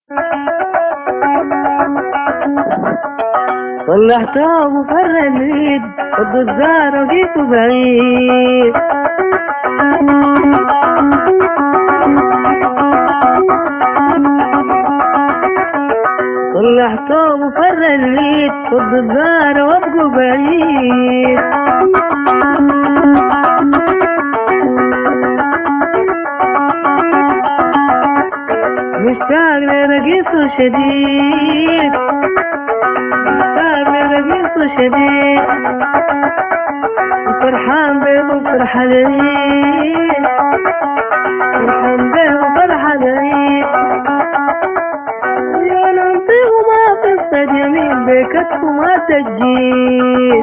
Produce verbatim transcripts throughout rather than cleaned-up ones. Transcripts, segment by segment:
طلعته وفر العيد خد الزهرة وجيته بعيد. طلعته وفر العيد خد الزهرة وابقوا بعيد. مشتاق لرقيته شديد، مشتاق لرقيته شديد، وفرحان بيه وفرحة العيد، فرحان بيه وفرحة العيد. يا ننطيه وما قصة جميل بكتف وما تجيد.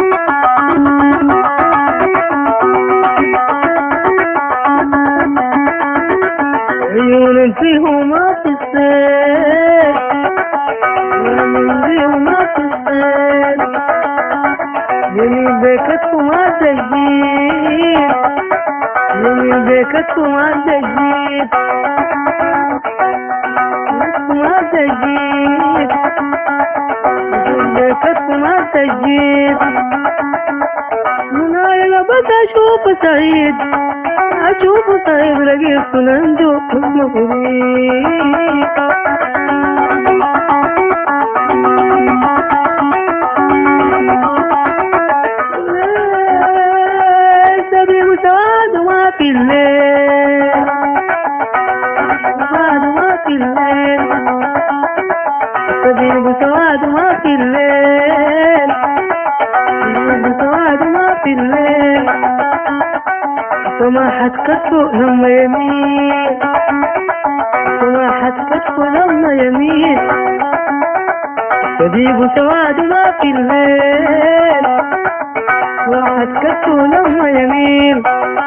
عيون فيهما قصة، عيون فيهما قصة، جميل بكتف وما تجيد، جميل بكتف وما تجيد، ما تجيد، بكتف وما تجيد. من هاي بس أشوف سعيد، أشوف سعيد رقيق عنده حكم فريد. سبيل سواد وما في الليل، سواد وما في الليل، سبيل سواد وما في الليل، سبيل سواد وما في الليل. سماحة كتفه لما يميل، سماحة كتفه لما يميل، شبيب سواد ما في الليل، سماحة كتفه لما يميل.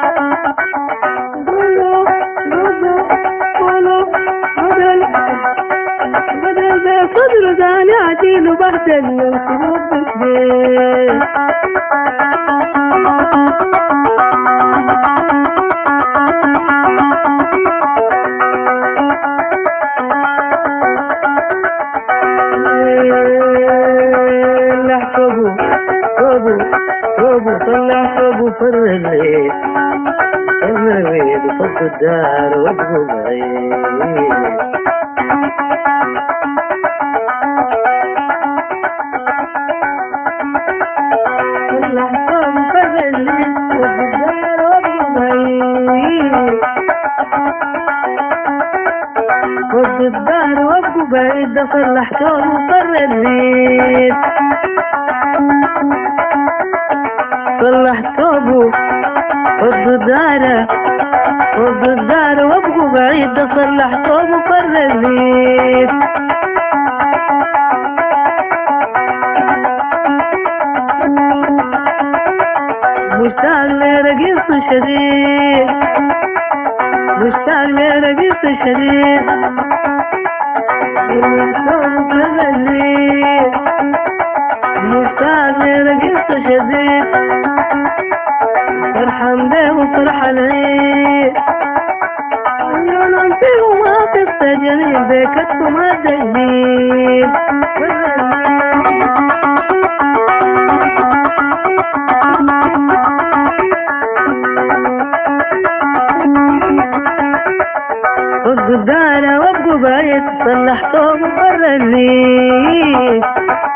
قولوا قولوا قولوا بدل بدل بصدر ثاني عديل وبهدل يوصلوا بالبيت. طلع صوب فر الليل، فر الليل وفض الدار وابقوا بعيد. طلع صوب فر الليل وفض الدار وابقوا بعيد، فض الدار وابقوا بعيد. ده صلح صوب فر الليل، صلح ثوبه فض الدار، فض الدار وابقوا بعيد. ده صلح ثوبه فر الليل. مشتاق لرقيته شديد، مشتاق لرقيته شديد، صلح ثوبه فر الليل، مشتاق لرقيته شديد، فرحان بيه وفرحان العيد. عيون فيه وما قصة جميل بكتف وما تجيد. خذ الدارة وابقوا بعيد، صلح ثوب فر الليل.